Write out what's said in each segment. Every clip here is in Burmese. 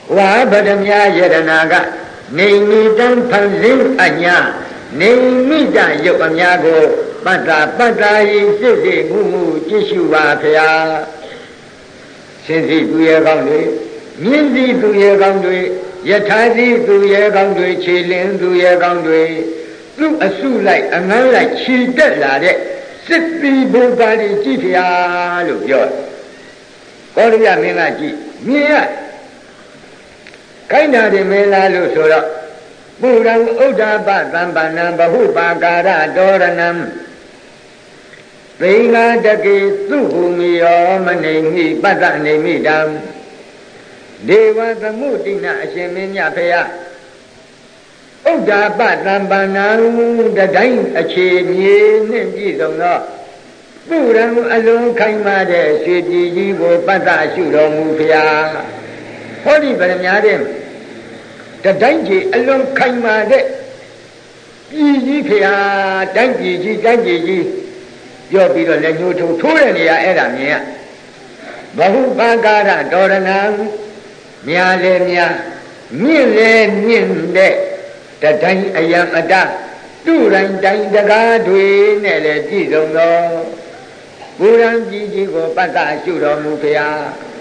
ဝါဗဒမြယရနာကနေမိတံဖန်ဆင်းအညာနေမိတရုပ်အများကိုပတ္တာပတ္တာဟိစစ်စစ်မှုမှုကြည့်ရှုပါဗျာရှင်စီသူရဲ့ကောင်းတွေမြင့်စီသူရဲ့ကောင်းတွေယထာစီသူရဲ့ကောင်းတွေခြေလင်းသူရဲ့ကောင်းတွေသူ့အစုလိုက်အငန်းလိုက်ခြေတက်လာတဲ့စစ်ပီးဘုရားကြီးကြည့်ဗျာလို့ပြောကောရိယမင်းကကြည့်မြင်ရခိုင်းတာတယ်မင်းလားလို့ဆိုတော့ပုရံဥဒ္ဓပသံပန္နံဘဟုပါကာရတောရဏံသိင်္ဂတကေသူဟုမိယောမနေမိပတ္တနေမိတံဒေဝသမုတိနအရှင်မင်းမြတ်ဖေယဥဒ္ဓပသံပန္နံတတိုင်းအခြေမြေနှင့်ပြည့်စုံသောပုရံအလုံးခိုင်မာတဲ့ရွှေပြည်ကြီးကိုပတ္တရှုတော်မူဖျားဟောဒီဗရမ ्या တဲ့တတိုင်းကြီးအလုံးခိုင်မာတဲ့ပြည်ကြီးဖျားတိုင်းပြည်ကြီးပြောပြီးတော့လက်ညှိုးထိုးတဲ့နေရာအဲ့ဒါမြင်ရဘဟုပါကာရဒေါရဏံမြာလေမြာမြင့်လေမြင့်တဲ့တတိုင်းအယံအတသူ့တိုင်းတိုင်းတကားတွေနဲ့လည်းပြည့်စုံသောပုရံပြည်ကြီးကိုပတ္တရှုတော်မူဖျား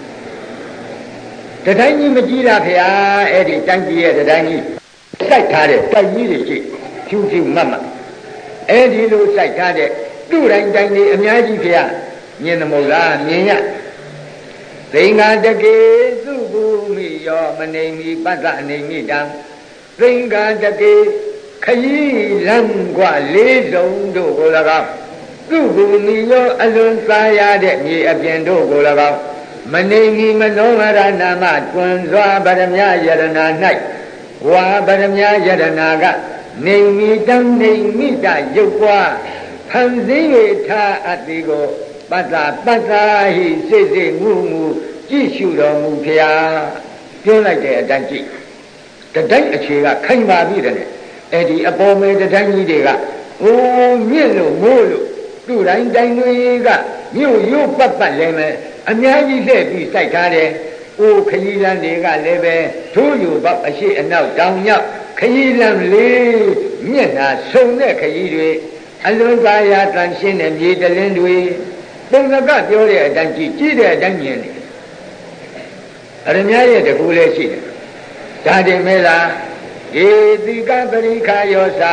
တတိုင်းကြီးမကြည့်လားဖျားအဲ့ဒီတိုင်းကြီးရဲ့တတိုင်းကြီးစိုက်ထားတဲ့တိုက်ကြီးတွေရှိဖြူဖြူမတ်မတ်အဲ့ဒီလိုစိုက်ထားတဲ့သူ့တိုင်းတိုင်းတွေအများကြီးဖျားမြင်တယ်မဟုတ်လားမြင်ရသိင်္ဂတကေသူဘူမိယောမနေမိပတ္တနေမိတံသိင်္ဂတကေခยีလံกว่าလေးစုံတို့ကို၎င်းသူ့ဘူမိယောအလွန်စားရတဲ့မြေအပြင်တို့ကို၎င်းမနေမီမနောဟရနာမတွင်စွာဗရမ ्या ယရနာ၌ဝါဗရမ ्या ယရနာကနေမီတံနေမိတရုပ်ကွာဖန်ဆင်း၍ထားအပ်သည်ကိုပတ္တာပတ္တာဟိစိတ်စိတ်ငုငုကြည့်ရှုတော်မူဖျားပြောလိုက်တဲ့အတိုင်းကြည့်တတိုင်းအခြေကခိုင်ပါပြီတဲ့အဲ့ဒီအပေါ်မဲတတိုင်းကြီးတွေကအိုးမြင့်လို့မိုးလို့သူ့တိုင်းတိုင်းတွေကမြို့ရုပ်ပတ်ပတ်လဲမယ်အများကြီးလှည့်ပြီးစိုက်ထားတယ်။အိုးခရီးလမ်းတွေကလည်းပဲထိုးယူပေါက်အရှိအနောက်တောင်မြောက်ခရီးလမ်းလေးမျက်နှာဆုံတဲ့ခရီးတွေအလွန်ကာယတန်ရှင်းတဲ့မြေတလင်းတွေပုံစကပြောတဲ့အတိုင်းကြည့်တဲ့အတိုင်းမြင်တယ်။အရမ ्या ရဲ့တကူလည်းရှိတယ်။ဒါတင်မဲလားဧတိကပရိခာယောသ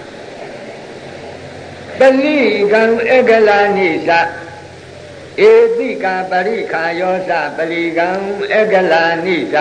ပလိကံအကလာနိသဧတိကပရိခာယောသပလိကံအကလာနိသ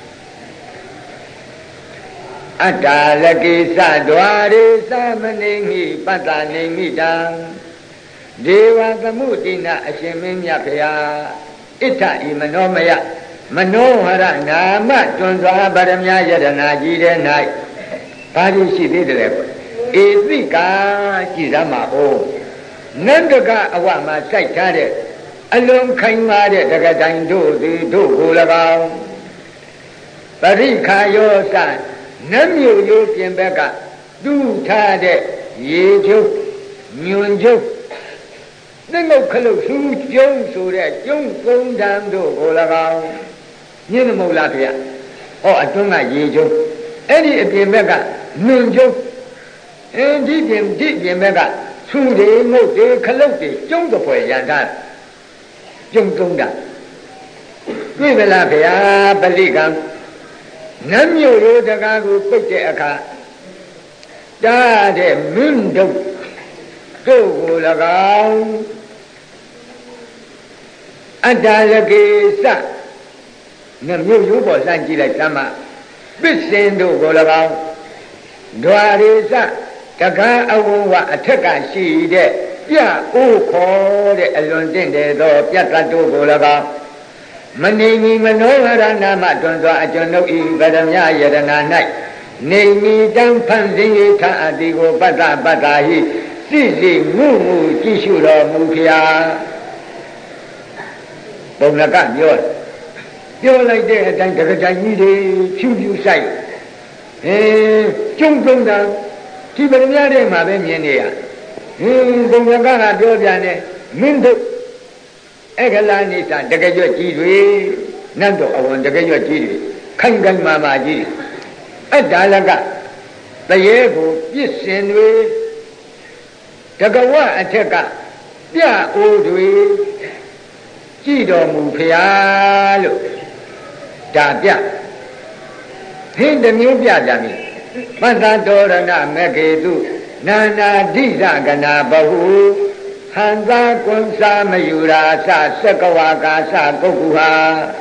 အတ္တလကိသဒွာရေသမနေမိပတ္တနေမိတံဒေဝသမုတိနအရှင်မင်းမြတ်ဖျားဣဋ္ဌဤမနောမယမနောဟရနာမတွင်စွာဗရမ ्या ယရနာကြီးတဲ့၌ဘာလို့ရှိသေးတယ်ကွဧတိကာကြည်သမှာဩနန္ဒကအဝမှာစိုက်ထားတဲ့အလုံးခိုင်မာတဲ့တက္ကတိုင်တို့သည်တို့ကို၎င်းပရိခာယောသနတ်မြို့ရိုးပြင်ဘက်ကတူထားတဲ့ရေကျုပ်ညွန်ကျုပ်သင်္ဂုတ်ခလုတ်သူကျုံဆိုတဲ့ကျုံကုန်းတံတို့ကို၎င်းညင်းမဟုတ်လားဖေ။ဟောအတွင်းကရေကျုပ်အဲ့ဒီအပြင်ဘက်ကညွန်ကျုပ်ဒီပြင်ဘက်ကဆူတွေငုတ်တွေခလုတ်တွေကျုံတစ်ဖွဲရန်ထားကျုံကုန်းတံတွေ့မလားဖေ။ပလိကံနတ်မြို့ရိုးတကားကိုပိတ်တဲ့အခါတားတဲ့မင်းတို့ကို၎င်းအတ္တလကေသနတ်မြို့ရိုးပေါ်စမ်းကြည့်လိုက်သမ်းမပစ္စင်တို့ကို၎င်းဒွာရေသတကားအဝဝအထက်ကရှိတဲ့ပြအိုးခေါ်တဲ့အလွန်တင့်တယ်သောပြတ်တတ်တို့ကို၎င်းမနေမီမနောဟရနာမတွင်စွာအကျွန်ုပ်ဤဗရမ ्या ယရနာ၌နေမီတံဖန်ဆင်း၍ထအတိကိုပတ္တပတ္တာဟိစိစိငုငုကြည့်ရှုတော်မူဖျားပုံလကပြောလိုက်တဲ့အတိုင်းတက္ကတိုင်ကြီးတွေဖြူဖြူဆိုင်ကျုံကျုံတာဒီဗရမ ्या တဲ့မှာပဲမြင်နေရပုံလကပြောပြန်တယ်မင်းတို့အကလာနိသတကကြွကြီးတွေနတ်တော်အဝန်တကကြွကြီးတွေခိုင်ခိုင်မာမာကြီးအတ္တလကတရေကိုပြစ်စင်တွေတကဝအထက်ကပြအိုးတွေကြည်တော်မူဖျားလို့ဒါပြဟင်းတစ်မျိုးပြကြပြီပတ္တတောရဏမေကေတုနာနာဒိသကနာဘဟုဟန္တာကွန်စာမယူရာသသက္ကဝါကာသကုက္ကုဟာ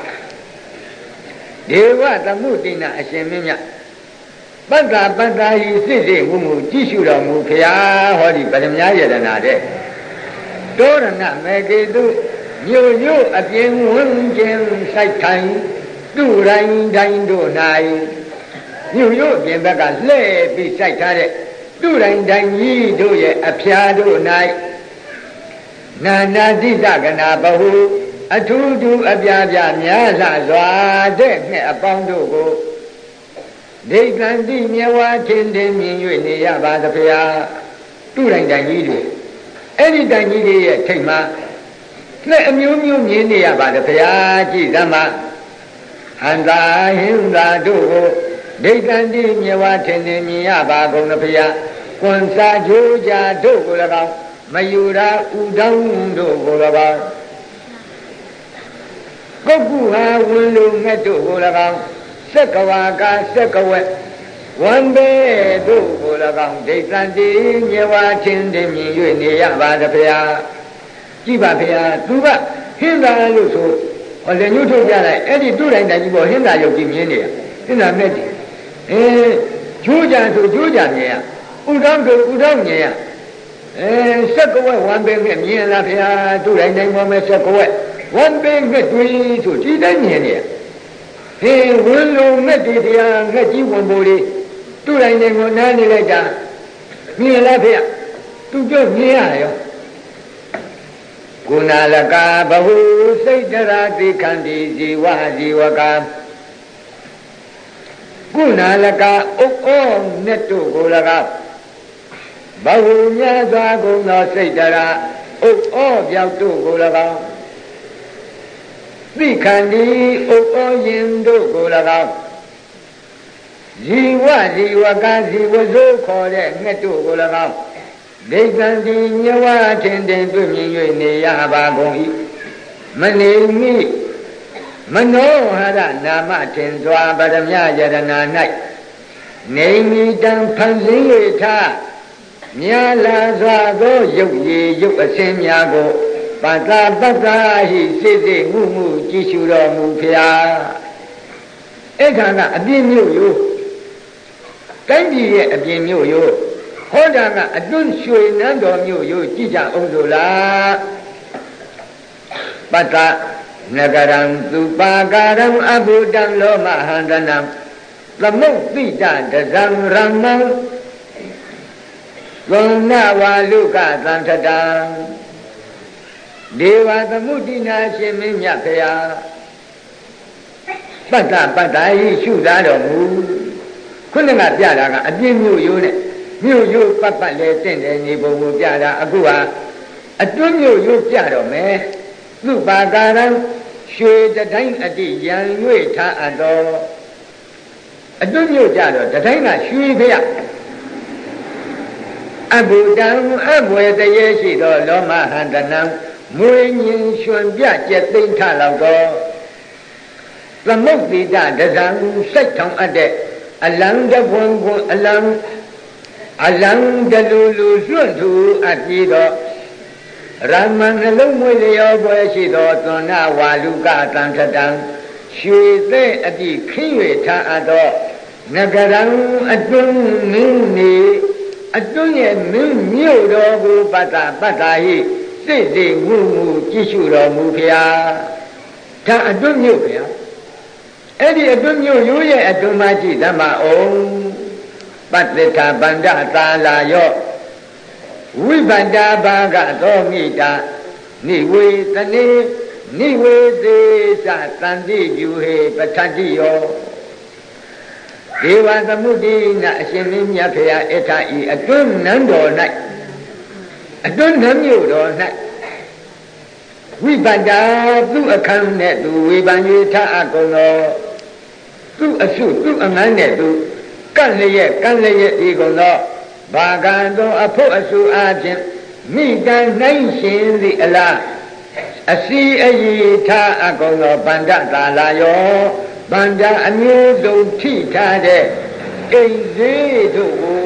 ဒေဝသမုတိနာအရှင်မင်းမြတ်ပတ္တပတ္တာဟိစိစိဝုမှုကြည့်ရှုတော်မူဖျားဟောဒီပရမညာယတနာတဲ့တောရဏမေကေတုမြို့မြို့အပြင်ဝန်းကျင်စိုက်ထိုင်သူတိုင်းတိုင်းတို့၌မြို့မြို့အပြင်ဘက်ကလှဲ့ပြီးစိုက်ထားတဲ့သူတိုင်းတိုင်းကြီးတို့ရဲ့အဖျားတို့၌နာနာတိသကနာဘဟုအထူးထူးအပြားပြားများလှစွာတဲ့ငှက်အပေါင်းတို့ကိုဒိဋ္ဌံတိမြဝါထင်တင်မြင်၍နေရပါသဗျာသူတိုင်းတိုင်းကြီးတွေအဲ့ဒီတိုင်းကြီးတွေရဲ့ထိတ်မှာလက်အမျိုးမျိုးမြင်နေရပါတယ်ဗျာကြည်သမဟန္တာဟင်္သာတို့ကိုဒိဋ္ဌံတိမြဝထင်နေမြင်ရပါကုန်သဗျာကွန်စာကြိုးကြတို့ကို၎င်းမယူရာဥဒေါင်းတို့ကို၎င်းပုဂ္ဂုဟာဝင်လူငှက်တို့ကို၎င်းသက္ကဝါကာသက္ကဝက်ဝံဘေတို့ကို၎င်းဒိဋ္ဌံတိမြဝထင်နေမြင်၍နေရပါသဗျာကြည့်ပါဗျာသူကဟင်းသာလို့ဆိုဟောလည်းညှို့ထုတ်ပြလိုက်အဲ့ဒီသူ့တိုင်းတိုင်းကြီးပေါ်ဟင်းသာရုပ်ကြီးမြင်နေရဟင်းသာမဲ့တယ်ကျိုးကြဆိုကျိုးကြမြင်ရဥဒေါင်းဆိုဥဒေါင်းမြင်ရစက်ကဝက်ဝမ်းပင်နဲ့မြင်လားဗျာသူ့တိုင်းတိုင်းပေါ်မဲ့စက်ကဝက်ဝမ်းပင်နဲ့တွေ့ဆိုဒီတိုင်းမြင်နေရဝင်းလုံးမဲ့ဒီတရားငှက်ကြီးဝင်ပေါ်လေးသူ့တိုင်းတိုင်းကိုနားနေလိုက်တာမြင်လားဗျာသူကြောက်မြင်ရရောကုဏလကဘဟုစိတ်တရာတိခန္တီဇီဝဇီဝကကုဏလကဥဩမြတ်တို့ကို၎င်းဘဟုမြတ်စွာကုန်သောစိတ်တရာဥဩပြောက်တို့ကို၎င်းတိခန္တီဥဩယင်တို့ကို၎င်းဇီဝဇီဝကဇီဝဇိုးခေါ်တဲ့ငှက်တို့ကို၎င်းဒိဋ္ဌံတိညဝထင်တင်တွေ့မြင်၍နေရပါကုန်၏မနေမိမနောဟရနာမထင်စွာပရမယရဏ၌နေမိတံဖန်ဆင်း၍ထားမြာလာစွာသောရုပ်ရည်ရုပ်အစင်းများကိုပတ္တပတ္တာဟိစိစိမှုမှုကြည့်ရှုတော်မူဖျားအဲ့ခါကအပြင်းမြို့ရိုးတိုင်းပြည်ရဲ့အပြင်းမြို့ရိုးဟောတာကအတွန်းရွှေနန်းတော်မြို့ရိုးကြည့်ကြအောင်ဆိုလားပတ္တနဂရံသူပါကာရံအဘုဒံလောမဟန္တနံသမုတ်တိတတဇံရမံသောနဝါလုကသံထတံဒေဝသမုဒိနာရှင်မင်းမြတ်ဖျားပတ္တပတ္တဟိရှုသားတော်မူခုနကပြတာကအပြင်းမြို့ရိုးနဲ့မြို့ရိုးပတ်ပတ်လဲတင့်တယ်ညီပုံကိုပြတာအခုဟာအတွင်းမြို့ရိုးပြတော့မယ်သူပါကာရံရွှေတိုင်းအတိရန်၍ထားအပ်တော်အတွင်းမြို့ကြတော့တိုင်းကရွှေဖျက်အဘုဒ္ဓံအဘွယ်တရေရှိသောလောမဟန္တနံမွေညင်ရွှင်ပြကျက်သိမ့်ထလောက်တော့သမုတ်တိတဒဇံစိတ်ထောင်အပ်တဲ့အလံတပွန်ပွန်အလံတလူလူလွတ်သူအပ်ပြီးတော့ရမန်နှလုံးမွေလျောပွဲရှိသောသွန်နာဝါလူကတံထတံရွှေသေးအတိခင်း၍ထားအပ်သောနဂရံအတွင်းမင်းနေအတွင်းရဲ့မင်းမြို့တော်ကိုပတ္တပတ္တာဟိစိတ်စိတ်ဝုဝုကြည့်ရှုတော်မူဖျားဒါအတွင်းမြို့ဖျားအဲ့ဒီအတွင်းမြို့ရိုးရဲ့အတွင်းမှာကြည့်သမအောင်ပတ္တိထဗန္ဒသာလာယောဝိဗန္တာဘာဂသောမိတာနိဝေသနေနိဝေသေးသတန္တိယူဟေပဋ္ဌတိယောဒေဝသမုဒိနာအရှင်မင်းမြတ်ဖရာအထဤအတွင်းနန်းတော်၌အတွင်းနန်းမြို့တော်၌ဝိဗန္တာသူအခန်းနဲ့သူဝေဖန်၍ထအကုန်သောသူ့အစုသူ့အငန်းနဲ့သူကန့်လျက်ဒီကုန်သောဘာကံသောအဖို့အစုအားဖြင့်မိတန်နှိုင်းရှင်သည့်အလားအစီအယီထားအကုန်သောဗန္ဒသာလာယောဗန္ဒအမျိုးစုံထိထားတဲ့အိမ်သေးတို့ကို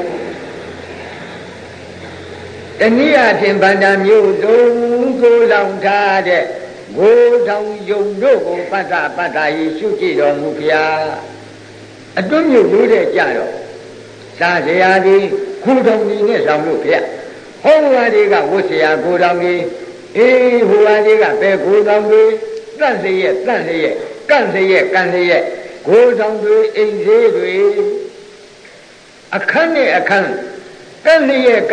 တနည်းအားဖြင့်ဗန္ဒမျိုးစုံကိုလောင်ထားတဲ့ကိုယ်ဆောင်ယုံတို့ကိုပတ္တယေရှုကြည်တော်မူဖျားအတွင်းမြို့လို့တဲ့ကြတော့စာစရာသည်ကိုယ်ဆောင်ကြီးနဲ့ဆောင်လို့ဖျက်ဟောဝါတွေကဝတ်စရာကိုယ်ဆောင်ကြီးဟိုဝါတွေကပဲကိုယ်ဆောင်ကြီးတန့်စရဲ့ကန့်စရဲ့ကိုယ်ဆောင်တွေအိမ်သေးတွေအခန်းနဲ့အခန်းကန့်လျက်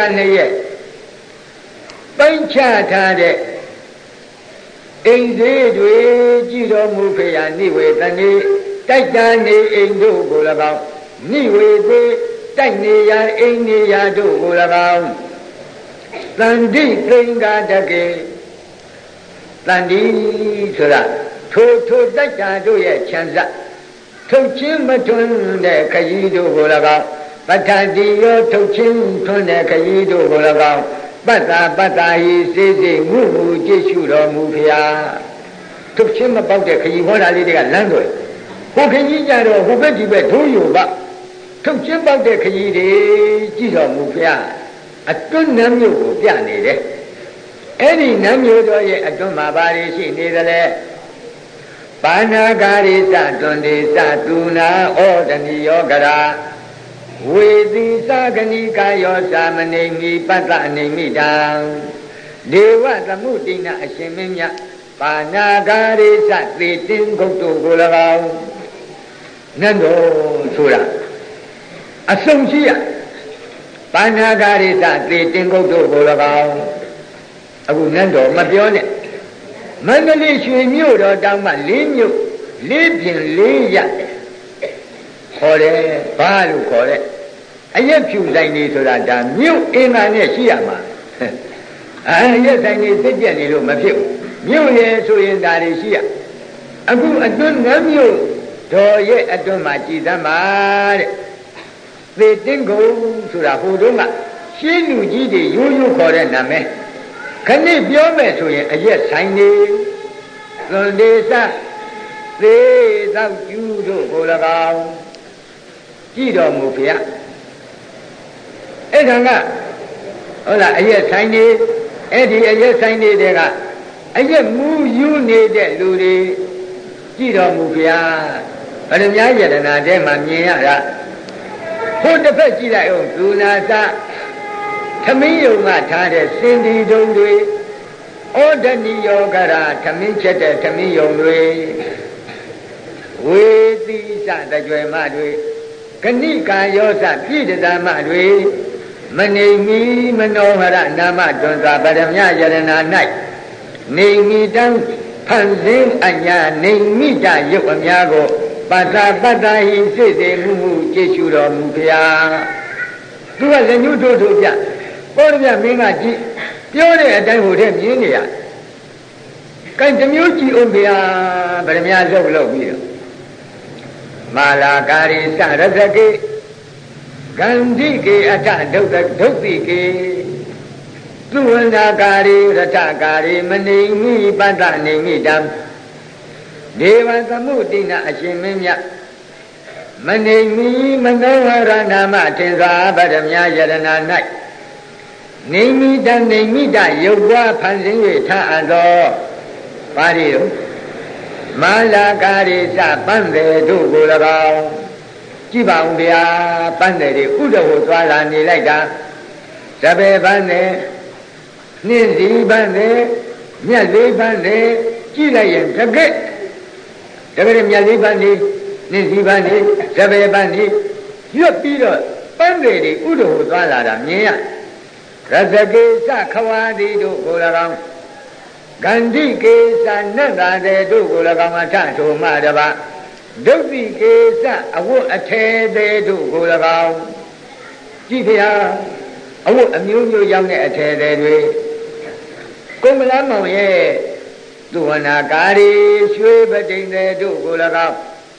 ပိုင်းခြားထားတဲ့အိမ်သေးတွေကြည်တော်မူဖျားနိဝေသနေတိုက်တာနေအိမ်တို့ကို၎င်းနိဝေသေးတိုက်နေရအိမ်နေရတို့ကို၎င်းသန္တိသင်္ကာတကေသန္တိဆိုတာထိုတိုက်တာတို့ရဲ့ချမ်းသာထုတ်ချင်းမထွန်းတဲ့ခရီးတို့ကို၎င်းပဋ္ဌာတိရောထုတ်ချင်းထွန်းတဲ့ခရီးတို့ကို၎င်းပတ္တာဟိစေငုကြည့်ရှုတော်မူဖျားထုတ်ချင်းမပေါက်တဲ့ခရီးဟောတာလေးတွေကလမ်းတော်ဟိုခရီးကြတော့ဟိုဘက်ဒီဘက်ဒိုးယူပါထုတ်ချင်းပေါက်တဲ့ခရီးတွေကြည့်တော်မူဖျားအတွန်းနမ်းမြို့ကိုပြနေတယ်အဲ့ဒီနမ်းမြို့တော်ရဲ့အတွန်းမှာဘာတွေရှိနေသလဲပါဏာဂါရိသတွန်ဒေသတူနာဩဒနိယောဂရာဝေတိသဂဏိကာယောသာမဏိမိပတ္တအနေမိတံဒေဝသမုတိနာအရှင်မင်းမြတ်ပါဏာဂါရိသသေတင်ဂုတ်တို့ကို၎င်းနတ်တော်ဆိုတာအဆုံးရှိရပါဏာဂါရိသသေတင်ဂုတ်တို့ကို၎င်းအခုနတ်တော်မပြောနဲ့မန္တလေးရွှေမြို့တော်တောင်မှ၄မြို့၄ပြင်၄ရခေါ်တယ်ဘာလို့ခေါ်တဲ့အရက်ဖြူဆိုင်နေဆိုတာဒါမြို့အင်္ဂါနဲ့ရှိရမှာအရက်ဆိုင်နေသိကြနေလို့မဖြစ်ဘူးမြို့ရဲ့ဆိုရင်ဒါတွေရှိရအခုအတွန်းငမ်းမြို့တော်ရဲ့အတွန်းမှာကြည်သမ်းပါတဲ့သေတင်ကုန်ဆိုတာဟိုတုန်းကရှင်းလူကြီးတွေရိုးရိုးခေါ်တဲ့နာမည်ခဏပြောမယ်ဆိုရင်အရက်ဆိုင်နေသွန်ဒေသသေသောကျူးတို့ကို၎င်းကြည်တော်မူဖျားအဲ့ဒါကဟုတ်လားအရက်ဆိုင်နေအဲ့ဒီအရက်ဆိုင်နေတဲ့ကအရက်မူယူနေတဲ့လူတွေကြည်တော်မူဖျားဗရမ ्या ယတနာထဲမှာမြင်ရတာဟိုတစ်ဖက်ကြည့်လိုက်အောင်ဒူနာသသမင်းယုံကထားတဲ့စင်ဒီတုံးတွေဩဒနိယောဂရာသမင်းချက်တဲ့သမင်းယုံတွေဝေတိစတကြွယ်မတွေဂဏိကာယောစပြည့်တသမတွေမနေမီမနောဟရနာမတွန်သာဗရမ ्या ယရနာ၌နေမိတံဖန်ဆင်းအညာနေမိတရုပ်အများကိုပတ္တာဟိစိတ်စေမှုကြည့်ရှုတော်မူဖျားသူကလက်ညှိုးထိုးပြပေါ်ပြမင်းကကြည့်ပြောတဲ့အတိုင်းဟိုတဲ့မြင်နေရကဲတမျိုးကြည့်အောင်ဗျာဗရမ ्या လုပ်ပြီးတော့မာလာကာရိစရသကေဂန္ဓိကေအထဒုတိကေသုဝန္ဒကာရိရထကာရိမနေမိပတ္တနေမိတံဒေဝသမုတိနာအရှင်မင်းမြတ်မနေမိမနောဟရနာမထင်သာဗရမ ्या ယရနာ၌နေမိတရုပ်ဝါဖန်ဆင်း၍ထအပ်သောပါရီတို့မာလာကာရိစပန်းတယ်တို့ကို၎င်းကြည့်ပါဦးဗျာပန်းတယ်တွေဥဒဟိုသွားလာနေလိုက်တာသဘယ်ပန်းတယ်နှင်းစီပန်းတယ်မြတ်လေးပန်းတယ်ကြည့်လိုက်ရင်တကယ်မြတ်လေးပန်းတယ်နှင်းစီပန်းတယ်သဘယ်ပန်းတယ်ရွတ်ပြီးတော့ပန်းတယ်တွေဥဒဟိုသွားလာတာမြင်ရရသကေသခဝါတိတို့ကို၎င်းဂန္ဓိကေသနတ်သာတဲ့တို့ကို၎င်းအထထိုမှတပါဒုတိကေသအဝတ်အထေတဲ့တို့ကို၎င်းကြည့်ဖျားအဝတ်အမျိုးမျိုးရောက်တဲ့အထေတဲ့တွေကုမလမောင်ရဲ့သူဝနာကာရီရွှေပတိန်တဲ့တို့ကို၎င်း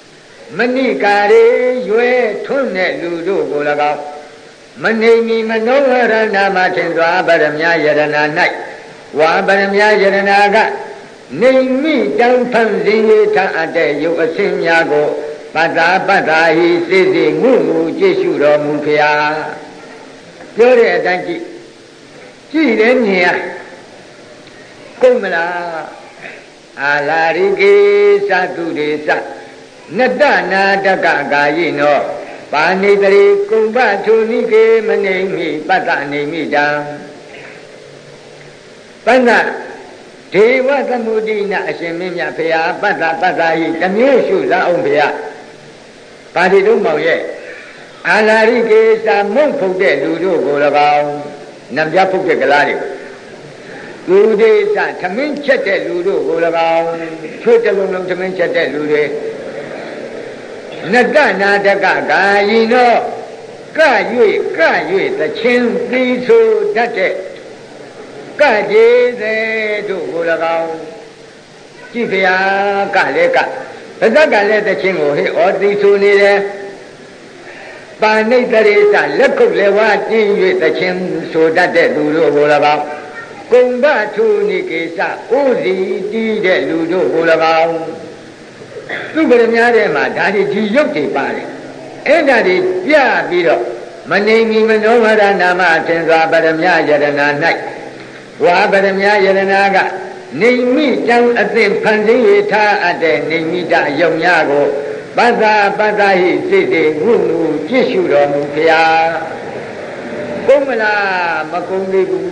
မဏိကာရေရွယ်ထွန်းတဲ့လူတို့ကို၎င်းမနေမီမနောဝရဏမှာထင်စွာဗရမ ्या ယရဏ၌ဝါဗရမ ्या ယရဏကနေမိတောင်းဖန်စင်ရထားအပ်တဲ့ယုတ်အစင်းများကိုပတ္တာပတ္တာဟိစေစေငုငုကြည့်ရှုတော်မူဖျားပြောတဲ့အတိုင်းကြည့်တယ်မြင်ရကုန်မလားအာလာရိကေသတုရေသနတ္တနာတကကာယိနောပါဏိတရိကုမ္ပထုနိကေမနေမိပတ္တနေမိတံပဏ္ဏဒေဝသမုဒိနအရှင်မင်းမြတ်ဖရာပတ္တပတ္တဟိတမျိုးရှုလာအောင်ဖရာပါဠိတော်မောင်ရဲ့အာလာရိကေသမုတ်ဖုတ်တဲ့လူတို့ကို၎င်းနံပြဖုတ်တဲ့ကလားတွေလူဒေသသမင်းချက်တဲ့လူတို့ကို၎င်းချွတ်တလုံးလုံးသမင်းချက်တဲ့လူတွေနတ္တနာတကကာယိနောက၍သချင်းသီဆိုတတ်တဲ့ကကျေသေးတို့ကို၎င်းကြည့်ဖျားကလည်းကဗဇက်ကလည်းသချင်းကိုဟေ့ဩသီဆိုနေတယ်ပါဏိတရေသလက်ခုပ်လည်းဝါကျင်း၍သချင်းဆိုတတ်တဲ့သူတို့ကို၎င်းကုံဘထုနိကေသဥစီတီးတဲ့လူတို့ကို၎င်းသူပရမ ्या ထဲမှာဒါဒီရုပ်တွေပါတယ်အဲ့ဒါတွေပြပြီးတော့မနေမီမနောဝရနာမအထင်စွာပရမ ्या ယရဏ၌ဝါပရမ ्या ယရဏကနေမိတံအသင်ဖန်ဆင်းရထားအပ်တဲ့နေမိတယုံများကိုပတ္တာပတ္တာဟိစိတ်တွေငုငုကြည့်ရှုတော်မူဖျားကုန်မလားမကုန်သေးဘူး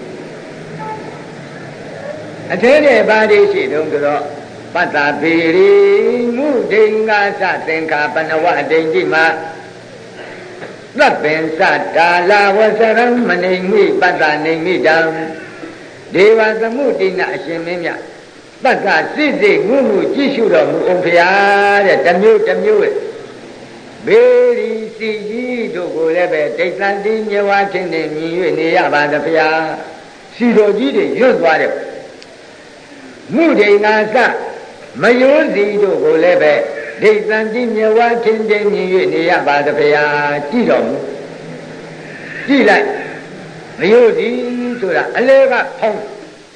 အထဲထဲပါတိရှိတုံးဆိုတော့ပတ္တာပေရိမုဒိင်္ဂသသင်္ခါပနဝဒိဋ္ဌိမှာသဗ္ဗင်္စတာလာဝဆရံမနေမိပတ္တာနေမိတံဒေဝသမုဒိနအရှင်မင်းမြတ်ပတ္တာစိစိငုငုကြည့်ရှုတော်မူအောင်ဖျားတဲ့တမျိုးဘေရီစီကြီးတို့ကိုလည်းပဲဒိဋ္ဌံတိမြဝထင်းနေမြင်၍နေရပါသဖျားစီတော်ကြီးတွေရွတ်သွားတယ်မုဒိင်္ဂသမယောစီတို့ကိုလည်းပဲဒိဋ္ဌံတိမြဝထင်းနေမြင်၍နေရပါသဖျားကြည့်တော်မူကြည့်လိုက်မယောစီဆိုတာအလဲကဖုံး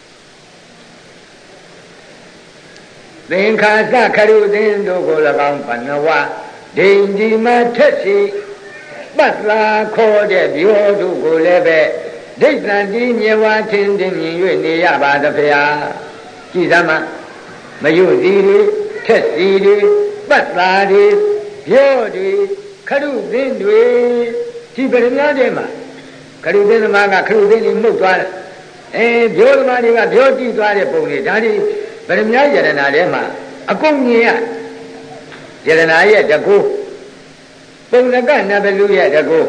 သင်္ခါသခရုသင်တို့ကို၎င်းဘဏဝဒိဋ္ဌိမှာထက်စီပတ္တာခေါ်တဲ့ပြောတို့ကိုလည်းပဲဒိဋ္ဌံတိမြဝထင်းတင်မြင်၍နေရပါသဖျားကြည်သမ်းမယုစီတွေထက်စီတွေပတ္တာတွေပြောတွေခရုသင်တွေဒီပရမ ्या တဲ့မှာခရုသင်သမားကခရုသင်တွေမှုတ်သွားတယ်ပြောသမားတွေကပြောကြည့်သွားတဲ့ပုံတွေဒါတွေပရမ ्या ယရဏထဲမှာအကုန်မြင်ရယရဏရဲ့တကူပုံနကနဘလူရဲ့တကူ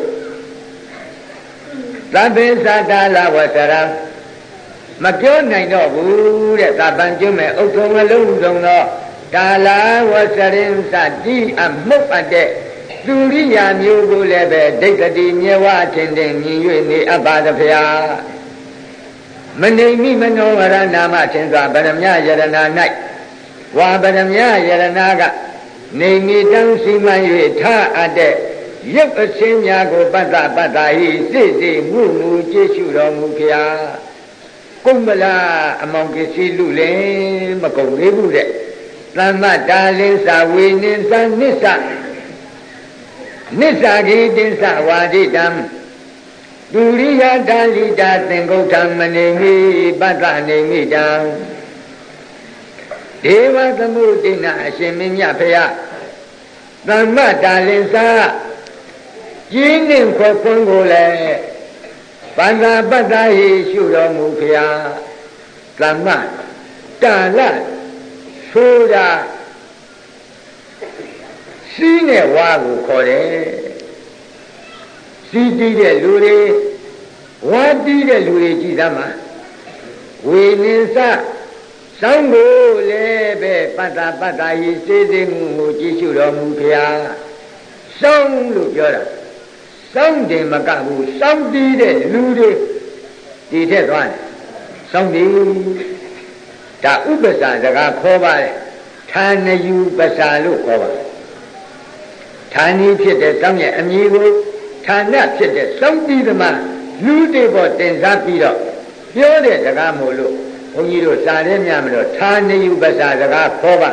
သဗ္ဗေသတာလဝဆရံမပြောနိုင်တော့ဘူးတဲ့သဗ္ဗံကျွမဲ့ဥထုံအလုံးစုံသောဒါလာဝဆရင်သတိအမှုတ်အပ်တဲ့သူရိယာမျိုးကိုလည်းပဲဒိဋ္ဌတိမြဝချင်းတင်မြင်၍နေအပ်ပါသဖျားမနေမိမနောဝရနာမထင်စွာဗရမ ्या ယရဏ၌ဝါဗရမ ्या ယရဏကနေမိတံစီမံ၍ထားအပ်တဲ့ရုပ်အစင်းများကိုပတ္တပတ္တာဟိစိစိငုငုကြည့်ရှုတော်မူဖျားကုန်မလားအမောင်ကစီလူလေမကုန်သေးဘူးတဲ့သမ္မတာလင်းစာဝေနိသနစ္စဂိတင်္စဝါဒိတံဒုရိယတာလိတာသင်္ကုဋ္ဌံမနေမိပတ္တနေမိတံဒေဝသမုဒိနအရှင်မင်းမြတ်ဖရာသမ္မတာလင်းစာကျင်းနှင့်ခွန်ကိုလည်းပန္နာပတ္တဟိရှုတော်မူဖရာသမ္မတာလဆိုတာစီးနဲ့ဝါကိုခေါ်တယ်စီးတီးတဲ့လူတွေဝါတီးတဲ့လူတွေကြည်သမှာဝေနိစ္စစောင်းကိုလည်းပဲပတ္တပတ္တဟိစေစေမှုကိုကြည့်ရှုတော်မူဖရာစောင်းလို့ပြောတာစောင်းတယ်မကဘူးစောင်းတီးတဲ့လူတွေဒီထက်သွားတယ်စောင်းတီးဒါဥပ္ပစာစကားခေါ်ပါတယ်ဌာနယူပ္ပစာလို့ခေါ်ပါတယ်ဌာနီဖြစ်တဲ့စောင်းရဲ့အမည်ကိုဌာနဖြစ်တဲ့စောင်းပြီးသမားလူတွေပေါ်တင်စားပြီးတော့ပြောတဲ့စကားမို့လို့ဘုန်းကြီးတို့စာရဲများမလို့ဌာနယုပ္ပစာစကားခေါ်ပါ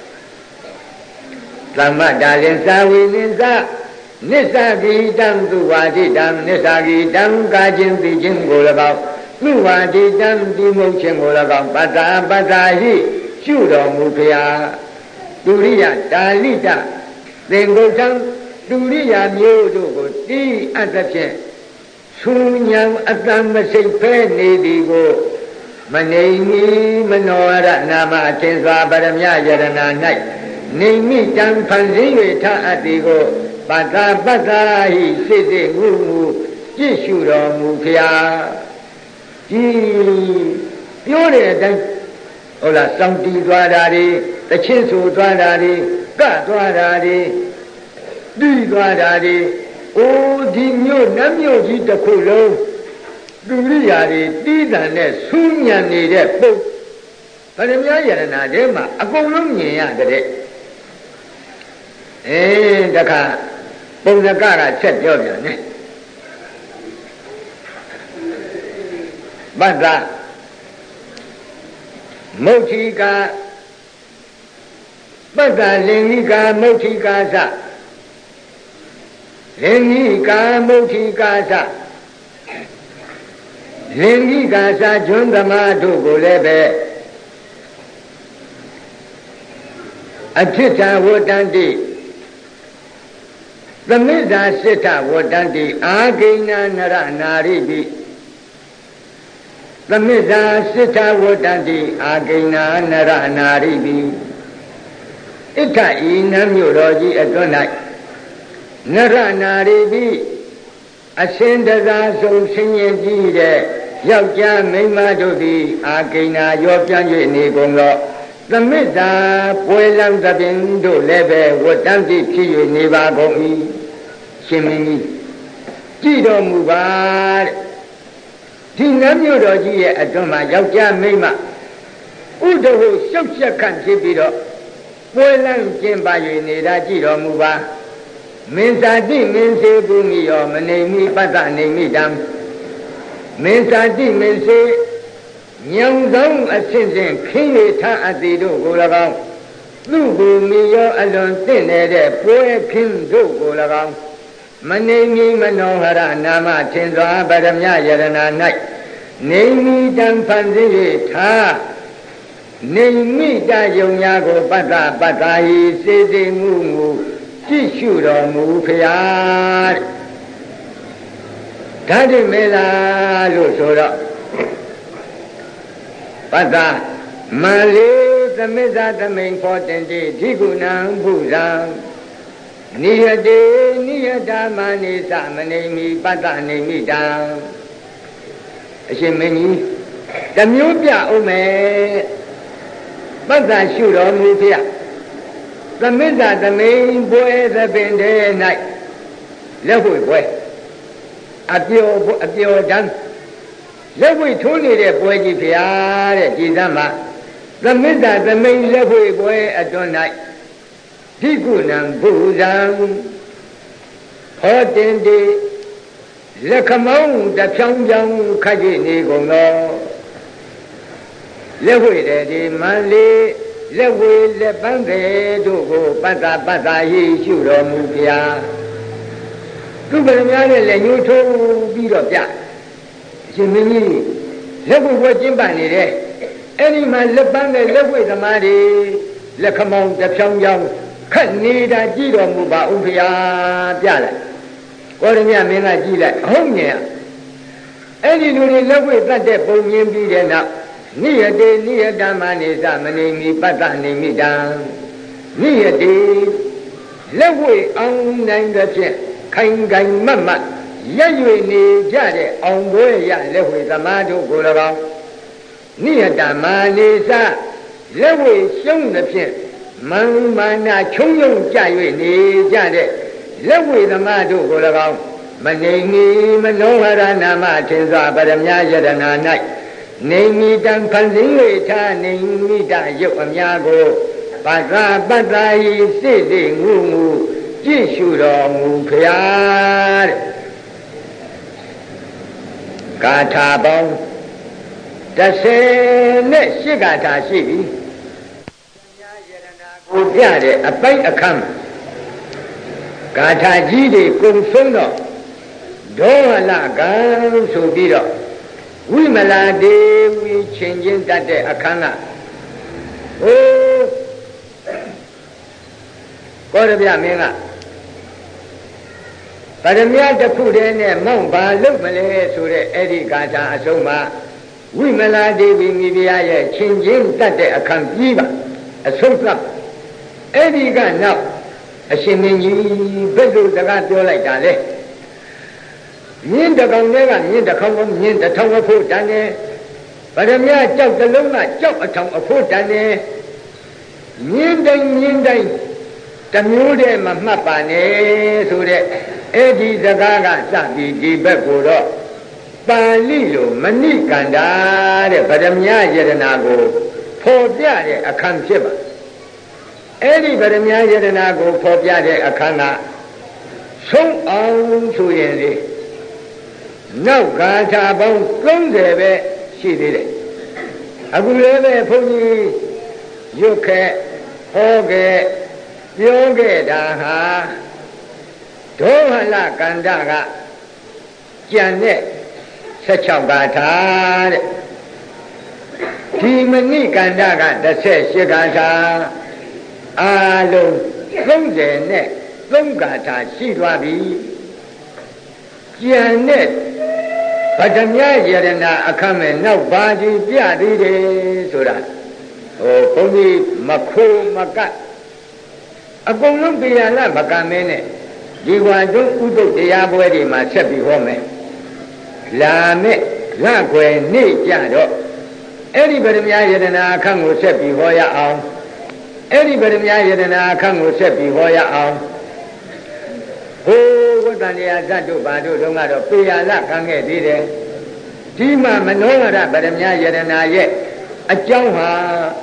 သမ္မတာလင်စာဝိနစ္စနစ္စဂိတံသူဝါဒိတံနစ္စဂိတံကာခြင်းသိခြင်းကို၎င်းသူဝါဒိတံဒီမုတ်ခြင်းကို၎င်းပတ္တာပတ္တာဟိရှုတော်မူဖျားဒုရိယတာလိတသင်္ကုဋ္ဌံဒုရိယမျိုးတို့ကိုတိအပ်သဖြင့်ဆူညံအတ္တမစိတ်ဖဲနေသည်ကိုမနေမီမနောရနာမအထင်စွာဗရမယယရဏ၌နေမိတံဖန်ဆင်း၍ထအပ်သည်ကိုပတ္တာပတ္တာဟိစိတ်စိတ်ငုငုကြည့်ရှုတော်မူဖျားဒီပြောတဲ့အတိုင်းဟုတ်လားစောင့်တည်သွားတာတွေတချင်းဆိုသွားတာတွေကသွားတာတွေပြီးသွားတာတွေအိုးဒီမြို့နတ်မြို့ကြီးတစ်ခုလုံးဒုရိယာတွေတီးတန်နဲ့ဆူးညံနေတဲ့ပုတ်ဗရမယယရဏထဲမှာအကုန်လုံးမြင်ရတဲ့တခါပုံစကဆက်ပြောပြန်တယ်ပတ္တမုဋ္ဌိကာပတ္တလင်္ကိကာမုဋ္ဌိကာသလင်္ကိကာမုဋ္ဌိကာသလင်္ကိကာသကျွန်းသမားတို့ကိုလည်းပဲအဋ္ဌိတဝတ္တန္တိသမစ္ဆာစိတ္တဝတ္တန္တိအာဂိဏနရနာရိပိသမစ္ဆာစိတ္တဝတ္တန္တိအာဂိဏနရနာရိပိဣဋ္ဌဤနံမြို့တော်ကြီးအတွန်း၌နရနာရိပိအရှင်တကားဆုံးဆင်းရဲကြီးတဲ့ယောက်ျားမိန်းမတို့သည်အာဂိဏရောပြန့်၍နေကုန်သောသမစ္ဆာပွဲလံသဖြင့်တို့လည်းပဲဝတ္တန္တိဖြစ်၍နေပါကုန်၏ရှင်မင်းကြီးကြည်တော်မူပါတဲ့ဒီနတ်မြို့တော်ကြီးရဲ့အတွန်းမှာယောက်ျားမိန်းမဥဒဟုရှုပ်ချက်ခန့်ဖြစ်ပြီးတော့ပွဲလံကျင်းပါ၍နေတာကြည်တော်မူပါမင်းစာတိမင်းစေပုမိယောမနေမိပတ္တနေမိတံမင်းစာတိမင်းစေညောင်ဆောင်အစဉ်စဉ်ခင်းရထအပ်သည်တို့ကို၎င်းသူ့ကိုမိယောအလွန်တင့်နေတဲ့ပွဲခင်းတို့ကို၎င်းမနေမီမနောဟရနာမထင်စွာဗရမယယရဏ၌နေမိတံဖန်ဆင်း၍ထားနေမိတယုံညာကိုပတ္တပတ္တာဟိစေစေမှုမူကြည့်ရှုတော်မူဖျားဓာတိမေလားလို့ဆိုတော့ပတ္တမလေးသမစ္ဆာသမိန်ဖောတင်တိဓိကုဏံဘုဇံနိယတေနိယဓမ္မနိသမနေမိပတ္တနေမိတံအရှင်မင်းကြီးတမျိုးပြအောင်မယ်ပတ္တရှုတော်မူဖျားသမစ္ဆာသမိန်ပွဲသပင်ထဲ၌လက်ဝှေ့ပွဲအပျော်တန်းလက်ဝှေ့ထိုးနေတဲ့ပွဲကြီးဖျားတဲ့ကြည်စမ်းမှာသမစ္ဆာသမိန်လက်ဝှေ့ပွဲအတွန်း၌ဓိကုဏံဘုဇံဟောတင်တိလက်ခမောင်းတဖြောင်းဖြောင်းခတ်ကြည့်နေကုန်သောလက်ဝှေ့တဲ့ဒီမန္လေးလက်ဝေးလက်ပန်းသေးတို့ကိုပတ္တပတ္တာဟိရှုတော်မူဖျားသူဗရမများနဲ့လက်ညှိုးထိုးပြီးတော့ပြအရှင်မင်းကြီးလက်ဝေးပွဲကျင်းပနေတယ်အဲ့ဒီမှာလက်ပန်းတဲ့လက်ဝေးသမားတွေလက်ခမောင်းတဖြောင်းဖြောင်းခတ်နေတာကြည့်တော်မူပါဦးဖျားပြလိုက်ကောရမြမင်းကကြည့်လိုက်အဟုတ်မြင်အဲ့ဒီလူတွေလက်ဝေးတတ်တဲ့ပုံမြင်ပြီးတဲ့နောက်နိယတေနိယဓမ္မနိသမနေမိပတ္တနေမိတံနိယတေလက်ဝှေ့အောင်နိုင်တဲ့ဖြင့်ခိုင်ခိုင်မတ်မတ်ရက်ရွေနေကြတဲ့အောင်ပွဲရလက်ဝှေ့သမားတို့ကို၎င်းနိယဓမ္မနိသလက်ဝှေ့ရှုံးတဲ့ဖြင့်မန်မာနာချုံယုံကြ၍နေကြတဲ့လက်ဝှေ့သမားတို့ကို၎င်းမနေမီမနောဟရနာမထင်စွာပရမယယရဏ၌နေမိတံဖန်ဆင်း၍ထားနေမိတရုပ်အများကိုပတ္တပတ္တာဟိစိတ်စိတ်ငုငုကြည့်ရှုတော်မူဖရာတဲ့ဂါထာပေါင်း18ဂါထာရှိပြီကိုပြတဲ့အပိုက်အခမ်းဂါထာကြီးတွေကုံဆုံးတော့ဒေါဝလကံဆိုပြီးတော့ဝိမလာဒေဝီချင်းချင်းတတ်တဲ့အခမ်းကကောရပြမင်းကဗရမယတစ်ခုတည်းနဲ့မောင်းပါလုပ်မလဲဆိုတဲ့အဲ့ဒီဂါထာအဆုံးမှာဝိမလာဒေဝီမိဖုရားရဲ့ချင်းချင်းတတ်တဲ့အခမ်းပြီးပါအဆုံးသတ်အဲ့ဒီကနောက်အရှင်မင်းကြီးဘယ်လိုစကားပြောလိုက်တာလဲမြင်းတကောင်တွေကမြင်းတစ်ခေါက်ကိုမြင်းတစ်ထောင်အဖို့တန်တယ်ဗရမယကြောက်တစ်လုံးကကြောက်အထောင်အဖို့တန်တယ်မြင်းတိုင်းတမျိုးတည်းမမှတ်ပါနဲ့ဆိုတဲ့အဲ့ဒီစကားကစပြီးဒီဘက်ကိုတော့ပါဠိလိုမဏိကန္တာတဲ့ဗရမယယတနာကိုဖော်ပြတဲ့အခမ်းဖြစ်ပါအဲ့ဒီဗရမယယတနာကိုဖော်ပြတဲ့အခမ်းကဆုံးအောင်ဆိုရင်လေနောက်ဂါထာပေါင်း30ပဲရှိသေးတယ်အခုလည်းပဲဘုန်းကြီးရွတ်ခဲ့ဟောခဲ့ပြောခဲ့တာဟာဒေါဝလကန္တကကြံတဲ့16ဂါထာတဲ့ဒီမဏိကန္တက18ဂါထာအာလုံး30နဲ့3ဂါထာရှိသွားပြီကြံတဲ့ဗဒမြယရဏအခမဲ့နောက်ပါတိပြသေးတယ်ဆိုတာဘုန်းကြီးမခိုးမကတ်အကုန်လုံးတရားလမကမင်းနဲ့ဒီဝါတို့ဥဒ္ဒတရားပွဲတွေမှာဆက်ပြီးဟောမယ်လာမဲ့လခွေနေ့ကြတော့အဲ့ဒီဗရမယယတနာအခန့်ကိုဆက်ပြီးဟောရအောင်အဲ့ဒီဗရမယယတနာအခန့်ကိုဆက်ပြီးဟောရအောင်ဟိုဝတ္တန်တရားဇတ်တို့ဘာတို့တုန်းကတော့ပေရလခံခဲ့သေးတယ်ဒီမှာမနောရဗရမယယတနာရဲ့အကြောင်းဟာ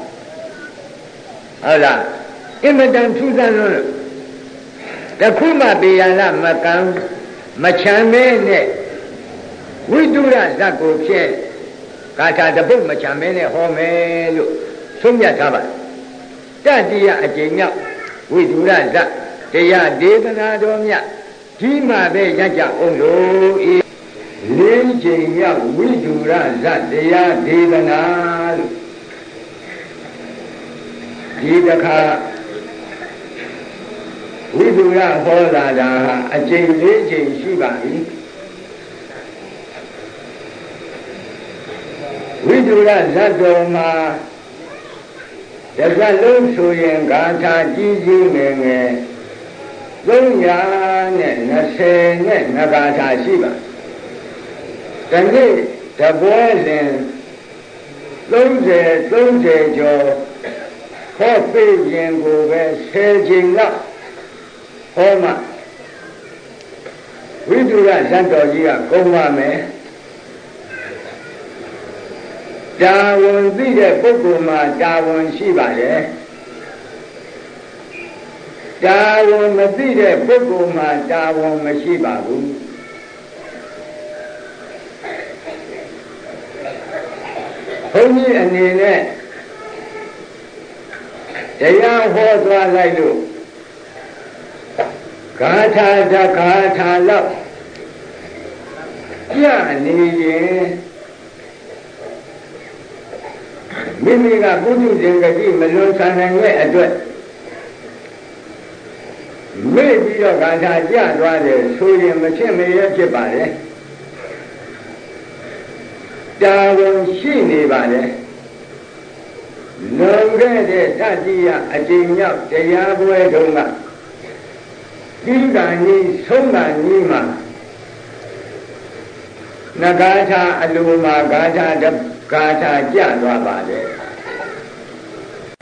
ဟုတ်လားအင်မတန်ထူးဆန်းလို့တခုမှပေရလမကံမချမ်းမဲနဲ့ဝိတုရဇတ်ကိုဖြင့်ဂါထာတပုတ်မချမ်းမဲနဲ့ဟောမယ်လို့ဆုံးဖြတ်ထားပါတတိယအကျင့်မြောက်ဝိတုရဇတ်တရားဒေသနာတော်မြတ်ဒီမှာပဲရကြအောင်လို့၄ချိန်မြောက်ဝိတုရဇတ်တရားဒေသနာလို့ဒီတခါဝိတုရဟောလာတာအကျင့်၄ချိန်ရှိပါပြီဝိတုရဇတ်တော်မှာတစ်စက်လုံးဆိုရင်ဂါထာကြီးကြီးငယ်ငယ်320နဲ့နဂါထာရှိပါတနေ့တပွဲစဉ်30ကျော်ဟောပြရင်ကိုပဲ10ချိန်လောက်ဟောမှဝိတုရဇတ်တော်ကြီးကကုန်ပါမယ်တာဝန်သိတဲ့ပုဂ္ဂိုလ်မှာတာဝန်ရှိပါတယ်တာဝန်မသိတဲ့ပုဂ္ဂိုလ်မှာတာဝန်မရှိပါဘူးဘုန်းကြီးအနေနဲ့တရားဟောသွားလိုက်လို့ဂါထာတဂါထာလောက်ပြနေရင်မိမိကပုထုဇဉ်ကတိမလွန်ဆန်နိုင်တဲ့အတွက်မေ့ပြီးတော့ဂါထာကြသွားတယ်ဆိုရင်မဖြစ်မရဖြစ်ပါလေတာဝန်ရှိနေပါလေလွန်ခဲ့တဲ့တတိယအကျင့်မြောက်တရားပွဲတုန်းကဒီကံကြီးဆုံးကံကြီးမှာနဂါထာအလိုမှာဂါထာကြသွားပါလေ